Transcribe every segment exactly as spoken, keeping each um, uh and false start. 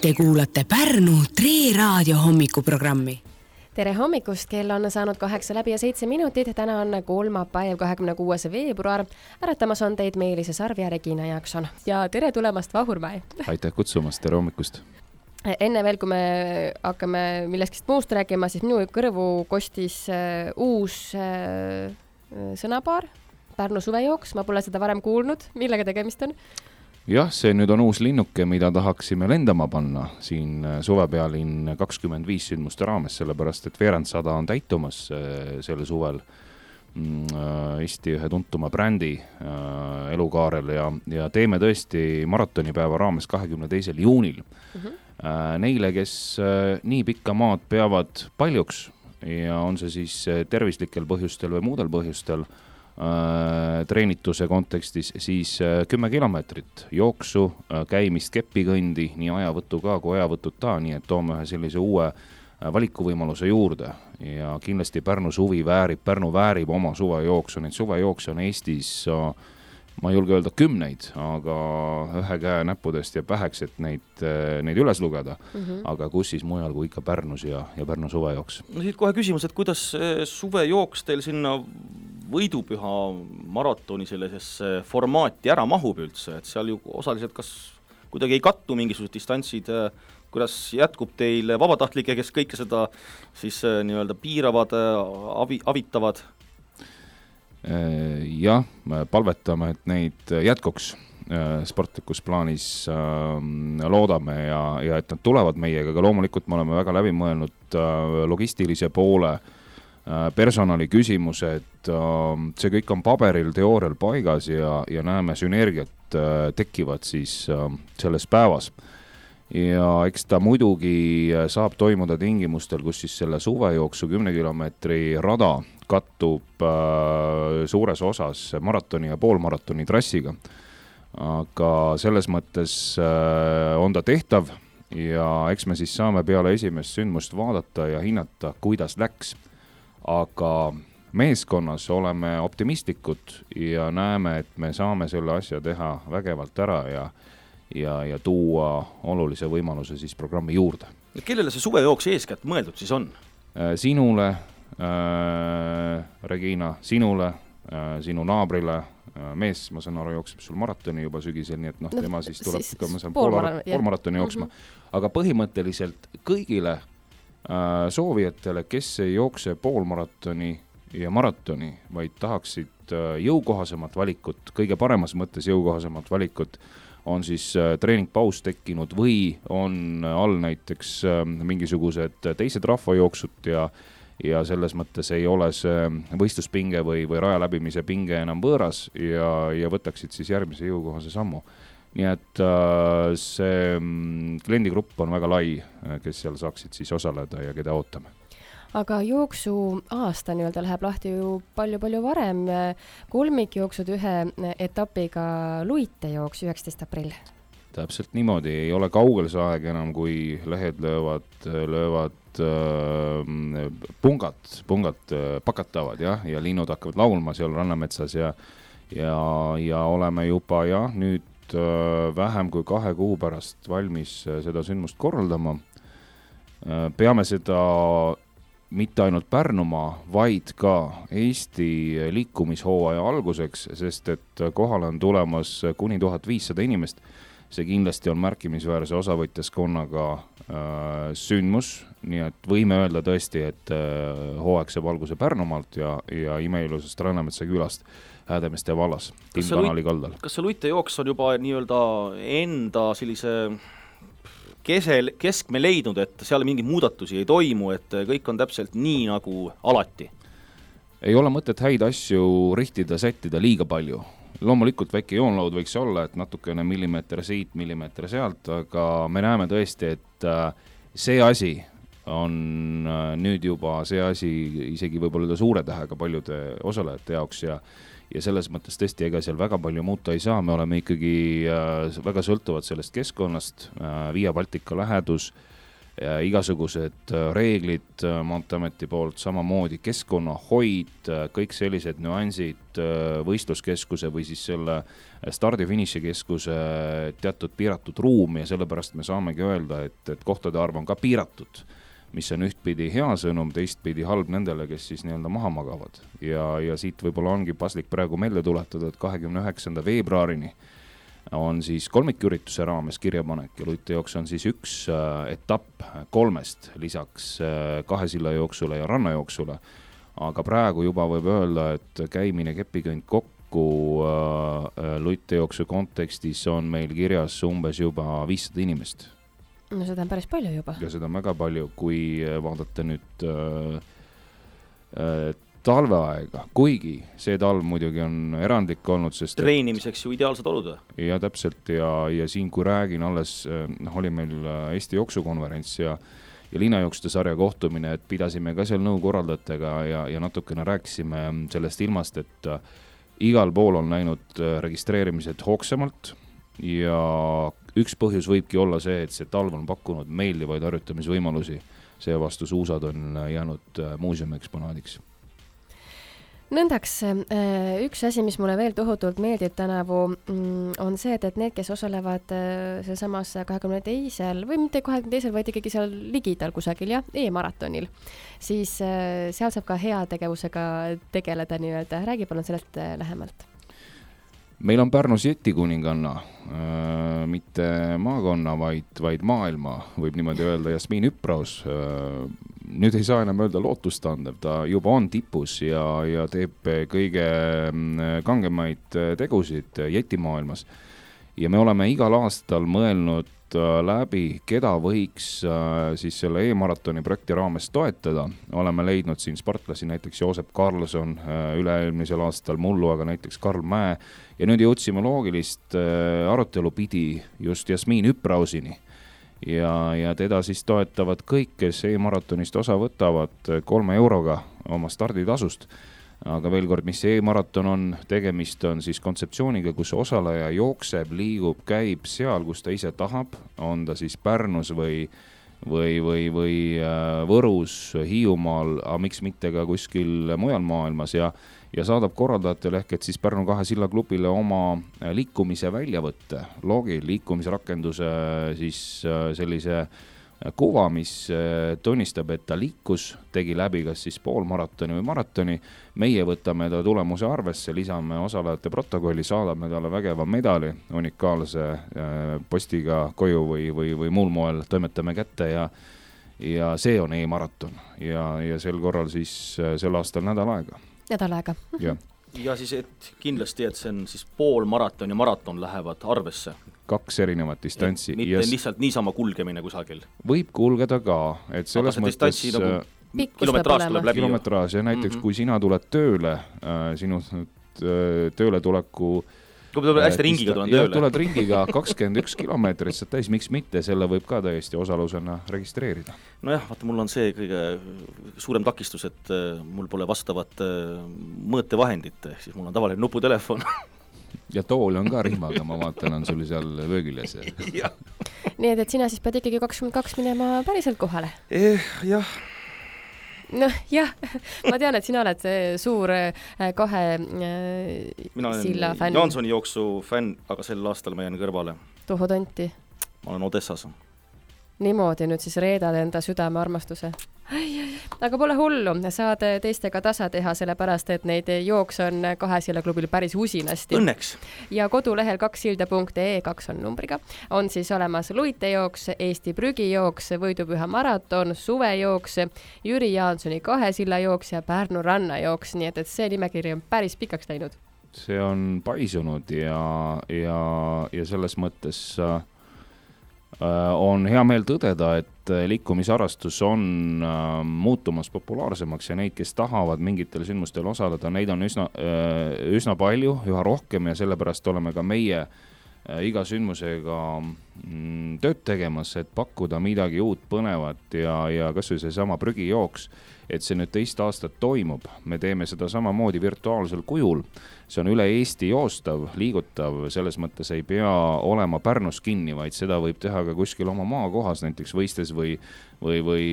Te kuulate Pärnu Tre Raadio hommikuprogrammi. Tere hommikust, kell on saanud kaheksa läbi ja seitse minutit. Täna on kolmapäev, kahekümne kuues veebruar. Äratamas on teid Meelise Sarv ja Regina Jaakson. Ja tere tulemast, Vahurmäe. Aitäh kutsumast, tere hommikust. Enne veel, kui me hakkame milleskist muust rääkima, siis minu kõrvu kostis uh, uus uh, sõnapaar, Pärnu suvejooks. Ma pole seda varem kuulnud. Millega tegemist on? Jah, see nüüd on uus linnuke, mida tahaksime lendama panna siin suvepealinn kakskümmend viis sündmuste raames, sellepärast et veerandsada on täitumas selle suvel Eesti ühe tuntuma brändi elukaarel ja, ja teeme tõesti maratonipäeva raames kahekümne teisel juunil. Mm-hmm. Neile, kes nii pikka maad peavad paljuks ja on see siis tervislikel põhjustel või muudel põhjustel, treenituse kontekstis, siis kümme kilomeetrit jooksu, käimist kepikõndi, nii ajavõttu ka kui ajavõtuta, nii et toome ühe sellise uue valikuvõimaluse juurde ja kindlasti Pärnu suvi väärib, Pärnu väärib oma suvejooksu, neid suvejookse on Eestis, ma ei julge öelda kümneid, aga ühe käe näppudest ja päheks, et neid, neid üles lugeda, mm-hmm. aga kus siis mujal kui ikka Pärnus ja, ja Pärnu suvejooks. No siit kohe küsimus, et kuidas suvejooks teil sinna võidupüha maratoni sellisesse formaati ära mahub üldse, et seal ju osaliselt kas kuidagi ei kattu mingisugused distantsid, kuidas jätkub teil vabatahtlike, kes kõike seda siis nii-öelda piiravad, avi, avitavad? Jah, palvetame, et neid jätkuks sportlikus plaanis loodame ja, ja et nad tulevad meiega, aga loomulikult me oleme väga läbi mõelnud logistilise poole, personali küsimused, see kõik on paberil, teoorial paigas ja, ja näeme sünergiat tekivad siis selles päevas. Ja eks ta muidugi saab toimuda tingimustel, kus siis selle suvejooksu kümne kilomeetri rada kattub suures osas maratoni ja poolmaratoni trassiga. Aga selles mõttes on ta tehtav ja eks me siis saame peale esimest sündmust vaadata ja hinnata, kuidas läks. Aga meeskonnas oleme optimistlikud ja näeme, et me saame selle asja teha vägevalt ära ja, ja, ja tuua olulise võimaluse siis programmi juurde. Ja kellele see suvejooks eeskätt mõeldud siis on? Sinule, äh, Regina, sinule, äh, sinu naabrile, äh, mees, ma saan aru, jookseb sul maratoni juba sügisel, nii et noh, tema siis tuleb siis, ma saan pool, pool, pool maratoni jooksma. Mm-hmm. Aga põhimõtteliselt kõigile soovijatele, kes ei jookse poolmaratoni ja maratoni, vaid tahaksid jõukohasemat valikut, kõige paremas mõttes jõukohasemat valikut, on siis treeningpaus tekkinud või on all näiteks mingisugused teised rahvajooksud ja, ja selles mõttes ei ole see võistluspinge või, või raja läbimise pinge enam võõras ja, ja võtaksid siis järgmise jõukohase sammu. Nii et äh, see kliendigrupp on väga lai, kes seal saaksid siis osaleda ja keda ootame. Aga jooksu aasta nii-öelda läheb lahti ju palju-palju varem. Kolmikjooksud ühe etapiga Luite jooks üheksateist aprill. Täpselt niimoodi, ei ole kaugel see aeg enam, kui lehed löövad, löövad äh, pungad, pungad äh, pakatavad ja, ja linnud hakkavad laulma seal Rannametsas ja, ja, ja oleme juba ja nüüd vähem kui kahe kuu pärast valmis seda sündmust korraldama. Peame seda mitte ainult Pärnumaa, vaid ka Eesti liikumishooaja alguseks, sest et kohale on tulemas kuni tuhat viissada inimest. See kindlasti on märkimisväärse osavõtjaskonnaga äh, sündmus, nii et võime öelda tõesti, et äh, hooaeg saab alguse Pärnumaalt ja, ja imeilusest Rannametsa külast Häädemeeste vallas, Timkanali kaldal. Kas see Luite jooks on juba nii-öelda enda sellise kesel, keskme leidnud, et seal mingi muudatusi ei toimu, et kõik on täpselt nii nagu alati? Ei ole mõtet häid asju rihtida, sättida liiga palju. Loomulikult väike joonlaud võiks olla, et natukene millimeeter siit, millimeeter sealt, aga me näeme tõesti, et see asi on nüüd juba see asi isegi võib-olla suure tähega paljude osalejate jaoks ja ja selles mõttes tõesti, ega seal väga palju muuta ei saa, me oleme ikkagi väga sõltuvad sellest keskkonnast, Via Baltica lähedus, igasugused reeglid Maanteeameti poolt, samamoodi keskkonnahoid, kõik sellised nüansid, võistluskeskuse või siis selle stardi-finišikeskuse teatud piiratud ruum ja sellepärast me saamegi öelda, et, et kohtade arv on ka piiratud, mis on ühtpidi hea sõnum, teistpidi halb nendele, kes siis nii-öelda maha magavad. Ja, ja siit võib-olla ongi paslik praegu meelde tuletada, et kahekümne üheksanda veebruarini on siis kolmikürituse raames kirjapanek ja luitejooks on siis üks äh, etapp kolmest lisaks äh, kahe silla jooksule ja rannajooksule. Aga praegu juba võib öelda, et käimine kepikõnd kokku äh, luitejooksu kontekstis on meil kirjas umbes juba viissada inimest. No seda on päris palju juba. Ja seda on väga palju, kui vaadata nüüd äh, äh, talveaega, kuigi see talv muidugi on erandlik olnud, sest treenimiseks ju ideaalsed olud. Ja täpselt ja, ja siin kui räägin alles, noh, oli meil Eesti jooksukonverents ja, ja linnajooksude sarja kohtumine, et pidasime ka seal nõu korraldajatega ja, ja natukene rääkisime sellest ilmast, et igal pool on läinud registreerimised hoogsemalt ja üks põhjus võibki olla see, et see talv on pakkunud meeldivaid harjutamisvõimalusi, seevastu suusad on jäänud muuseumi eksponaadiks. Nõndaks, üks asi, mis mulle veel tohutult meeldib tänavu, on see, et, et need, kes osalevad see samas kahekümne teisel või mitte kahekümne teisel, vaid ikkagi seal ligidal kusagil ja e-maratonil, siis seal saab ka heategevusega tegeleda nii-öelda. Räägi palun sellest lähemalt. Meil on Pärnus jetikuninganna, äh, mitte maakonna, vaid, vaid maailma, võib niimoodi öelda, Jasmiin Üpraus. Äh, nüüd ei saa enam öelda lootustandev, ta juba on tipus ja, ja teeb kõige kangemaid tegusid jetimaailmas. Ja me oleme igal aastal mõelnud läbi, keda võiks siis selle e-maratoni projekti raames toetada. Oleme leidnud siin sportlasi, näiteks Joosep Karlsson üle-eelmisel aastal, mullu aga näiteks Karl Mäe. Ja nüüd jõudsime loogilist arutelu pidi just Jasmiin Üprausini. Ja, ja teda siis toetavad kõik, kes e-maratonist osa võtavad kolme euroga oma starditasust. Aga veel kord, mis see e-maraton on, tegemist on siis kontseptsiooniga, kus osaleja jookseb, liigub, käib seal, kus ta ise tahab, on ta siis Pärnus või, või, või, või Võrus, Hiiumaal, aga miks mitte ka kuskil mujal maailmas ja, ja saadab korraldajatele ehk et siis Pärnu kahe silla klubile oma liikumise väljavõtte, logi, liikumisrakenduse siis sellise kuva, mis tunnistab, et ta liikus, tegi läbi kas siis poolmaratoni või maratoni. Meie võtame ta tulemuse arvesse, lisame osalejate protokolli, saadame talle vägeva medali, unikaalse postiga koju või, või, või muul moel toimetame kätte ja, ja see on e-maraton ja, ja sel korral siis sel aastal nädal aega. Nädal aega. Ja. ja siis et kindlasti, et see on siis pool maraton ja maraton lähevad arvesse. Kaks erinevat distantsi. Mitte yes. lihtsalt niisama kulgemine kusagil. Võib kulgeda ka, et selles aga mõttes nagu kilometraaž tuleb läbi. Kilometraaž ja näiteks mm-hmm. kui sina tuled tööle, äh, sinu tööle tuleku Kui hästi ringiga tulen tööle. Tuled ringiga kakskümmend üks kilomeetrit, saad täis, miks mitte, selle võib ka täiesti osalusena registreerida. No jah, vaata, mul on see kõige suurem takistus, et mul pole vastavat mõõtevahendit, siis mul on tavaline nuputelefon. Ja tool on ka rihmaga, ma vaatan, on sul seal vöögiljas. Nii et, et sina siis pead ikkagi kakskümmend kaks minema päriselt kohale? Eh, jah. No jah, ma tean, et sina oled suur kahe Mina silla olen fänn. Jaansoni jooksu fänn, aga sel aastal ma jään kõrvale. Tuhu tonti. Ma olen Odessas. Niimoodi nüüd siis reedad enda südame armastuse. Aga pole hullu, saad teistega tasa teha, sellepärast, et neid jooks on kahe silla klubil päris usinasti. Õnneks! Ja kodulehel kaksilda punkt ee, kaks on numbriga, on siis olemas luitejooks, Eesti prügijooks, võidupüha maraton, suvejooks, Jüri Jaansoni kahe silla jooks ja Pärnu rannajooks, nii et, et see nimekiri on päris pikaks läinud. See on paisunud ja, ja, ja selles mõttes on hea meel tõdeda, et liikumisharrastus on muutumas populaarsemaks ja neid, kes tahavad mingitel sündmustel osaleda, neid on üsna, üsna palju, üha rohkem ja sellepärast oleme ka meie iga sündmusega mm, tööd tegemas, et pakkuda midagi uut põnevat ja, ja kas või see sama prügijooks, et see nüüd teist aastat toimub. Me teeme seda samamoodi virtuaalsel kujul. See on üle Eesti joostav, liigutav, selles mõttes ei pea olema Pärnus kinni, vaid seda võib teha ka kuskil oma maakohas, näiteks Võistes või, või, või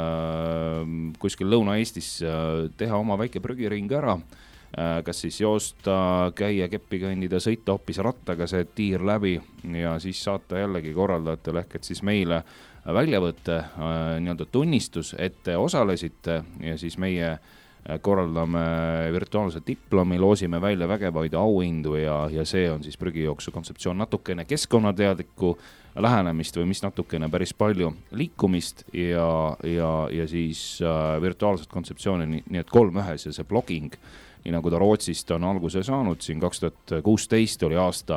äh, kuskil Lõuna-Eestis äh, teha oma väike prügiring ära. Kas siis joosta, käia, keppi kõndida, sõita hoopis rattaga see tiir läbi ja siis saata jällegi korraldajatel ehk et siis meile väljavõtte, nii-öelda tunnistus, et te osalesite ja siis meie korraldame virtuaalse diplomi, loosime välja vägevaid auhindu ja, ja see on siis prügijooksu kontseptsioon, natukene keskkonnateadlikku lähenemist või mis natukene päris palju liikumist ja, ja, ja siis äh, virtuaalset kontseptsiooni, nii, nii et kolm ühes ja see blogging, nii nagu ta Rootsist on alguse saanud, siin kaks tuhat kuusteist oli aasta,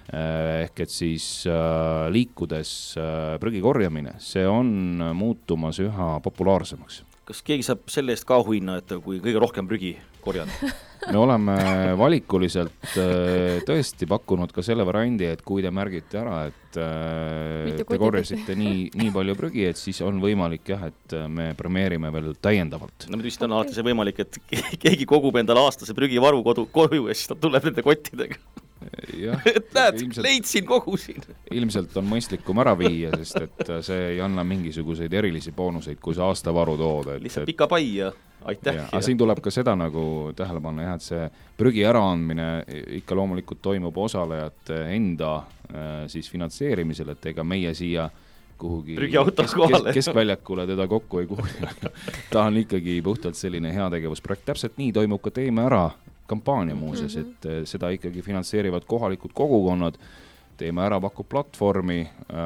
ehk et siis äh, liikudes äh, prügi korjamine, see on muutumas üha populaarsemaks. Kas keegi saab selle eest ka hinna, et kui kõige rohkem prügi korjada? Me oleme valikuliselt äh, tõesti pakkunud ka selle variandi, et kui te märgite ära, et äh, te korjasite nii, nii palju prügi, et siis on võimalik jah, et me premeerime veel täiendavalt. No vist on alati see võimalik, et keegi kogub endale aastase prügivaru kodu, koju ja siis ta tuleb nende kottidega. Ja, et näed, ilmselt, leidsin, kogusin. Ilmselt on mõistlikum ära viia, sest et see ei anna mingisuguseid erilisi boonuseid, kui see aastavaru tood. Et, lihtsalt pika pai ja aitäh. Aga siin tuleb ka seda nagu tähele panna, jah, et see prügi äraandmine ikka loomulikult toimub osalejate enda siis finantseerimisel, et ega meie siia kuhugi kesk, kesk, keskväljakule teda kokku ei kuhugi. Ta on ikkagi puhtalt selline heategevusprojekt. Täpselt nii toimub ka Teeme ära kampaania muuses, et seda ikkagi finantseerivad kohalikud kogukonnad. Teeme ära pakub platvormi,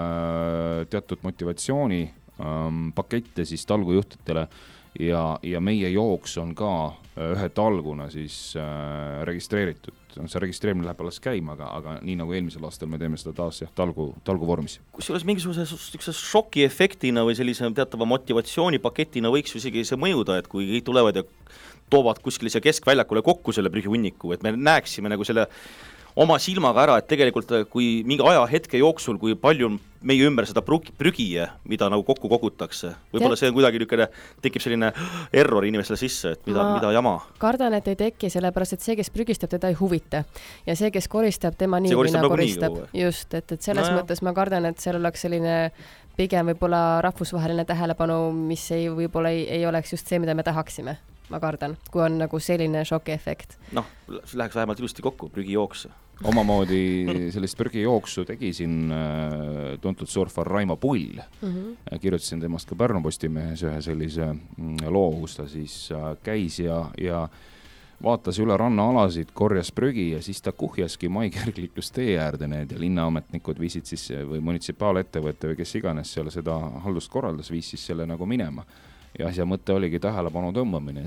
teatud motivatsiooni pakette siis talgujuhtidele ja, ja meie jooks on ka ühe talguna siis registreeritud. See registreerimine läheb alles käima, aga, aga nii nagu eelmisel aastal me teeme seda taas jah, talgu, talgu vormis. Kusjuures mingisuguse šoki efektina või sellise teatava motivatsioonipaketina võiks isegi see mõjuda, et kui kõik tulevad ja toovad kuskil see keskväljakule kokku selle prügihunniku, et me näeksime nagu selle oma silmaga ära, et tegelikult kui mingi ajahetke jooksul, kui palju meie ümber seda prügi, mida nagu kokku kogutakse. Võib-olla see on kuidagi niisugune, tekib selline error inimesele sisse, et mida, mida jama. Kardan, et ei teki, sellepärast, et see, kes prügistab, teda ei huvita. Ja see, kes koristab, tema nii mina koristab. Nii just, et, et selles no mõttes ma kardan, et seal oleks selline pigem võib-olla rahvusvaheline tähelepanu, mis ei, võib-olla ei, ei oleks just see, mida me tahaksime. Ma kardan, kui on nagu selline šokiefekt. Noh, läheks vähemalt ilusti kokku, prügijooks. Omamoodi sellist prügijooksu tegi siin tuntud surfar Raimo Pull. Mm-hmm. Kirjutasin temast ka Pärnu Postimehes ühe sellise loo, kus ta siis käis ja, ja vaatas üle rannaalasid, korjas prügi ja siis ta kuhjaski maikergliklustee äärde need ja linnaametnikud viisid siis või munitsipaalettevõtte või kes iganes seal seda haldust korraldas, viis siis selle nagu minema. Ja asja mõte oligi tähelepanu tõmbamine,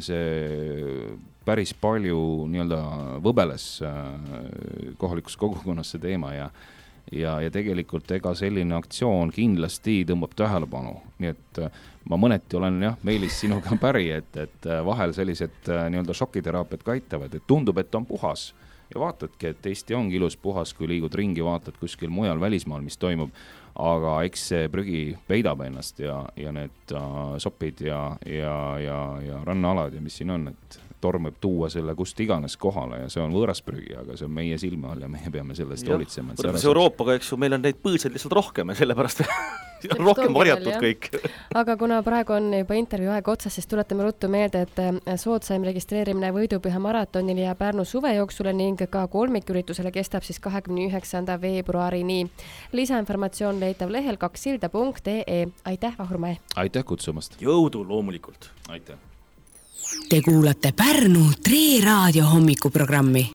see päris palju nii-öelda võbeles kohalikus kogukonnas see teema ja, ja, ja tegelikult ega selline aktsioon kindlasti tõmbab tähelepanu, nii et ma mõneti olen jah, Meelis sinuga päri, et, et vahel sellised nii-öelda šokiteraapiad ka aitavad, et tundub, et on puhas ja vaatadki, et Eesti ongi ilus puhas, kui liigud ringi, vaatad kuskil mujal välismaal, mis toimub, aga eks see prügi peidab ennast ja, ja need uh, sopid ja, ja, ja, ja rannaalad ja mis siin on, et torm võib tuua selle kust iganes kohale ja see on võõras prügi, aga see on meie silme all ja meie peame sellest hoolitsema. Võrdes Euroopaga, eks ju, meil on neid põõsed lihtsalt rohkem ja sellepärast on rohkem varjatud kõik. Aga kuna praegu on juba intervjuu aeg otsas, siis tuletame ruttu meelde, et soodsaim registreerimine Võidupüha maratonil ja Pärnu suvejooksule ning ka kolmiküritusele kestab siis kahekümne üheksanda veebruarini. Lisainformatsioon leitav lehel kaksilda punkt ee. Aitäh, Vahurmäe! Aitäh kutsumast! Jõudu loomulikult! Aitäh! Te kuulate Pärnu Tre Raadio hommikuprogrammi.